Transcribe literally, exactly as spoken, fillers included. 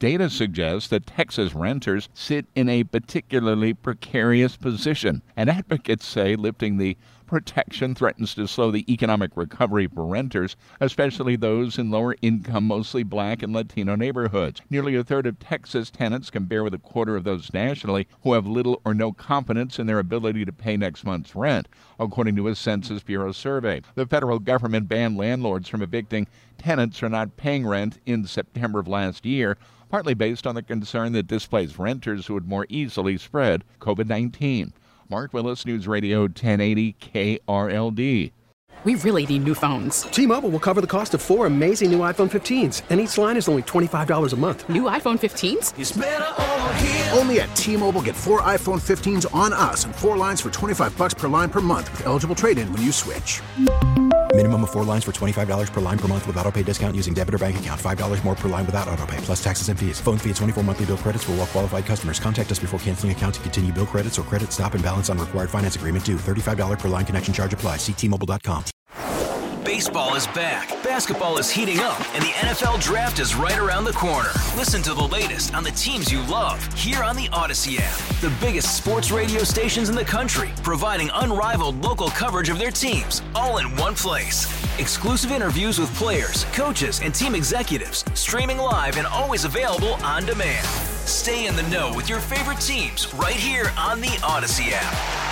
Data suggests that Texas renters sit in a particularly precarious position, and advocates say lifting the protection threatens to slow the economic recovery for renters, especially those in lower-income, mostly Black and Latino neighborhoods. Nearly a third of Texas tenants compare with a quarter of those nationally who have little or no confidence in their ability to pay next month's rent, according to a Census Bureau survey. The federal government banned landlords from evicting tenants for not paying rent in September of last year, partly based on the concern that displaced renters would more easily spread covid nineteen. Mark Willis, News Radio ten eighty K R L D. We really need new phones. T-Mobile will cover the cost of four amazing new iPhone fifteens, and each line is only twenty-five dollars a month. New iPhone fifteens? It's better over here. Only at T-Mobile, get four iPhone fifteens on us and four lines for twenty-five dollars per line per month with eligible trade-in when you switch. Minimum of four lines for twenty-five dollars per line per month with autopay discount using debit or bank account. five dollars more per line without autopay, plus taxes and fees. Phone fee at twenty-four monthly bill credits for well-qualified customers. Contact us before canceling account to continue bill credits or credit stop and balance on required finance agreement due. thirty-five dollars per line connection charge applies. See T Mobile dot com. Baseball is back, basketball is heating up, and the N F L Draft is right around the corner. Listen to the latest on the teams you love here on the Odyssey app. The biggest sports radio stations in the country, providing unrivaled local coverage of their teams, all in one place. Exclusive interviews with players, coaches, and team executives, streaming live and always available on demand. Stay in the know with your favorite teams right here on the Odyssey app.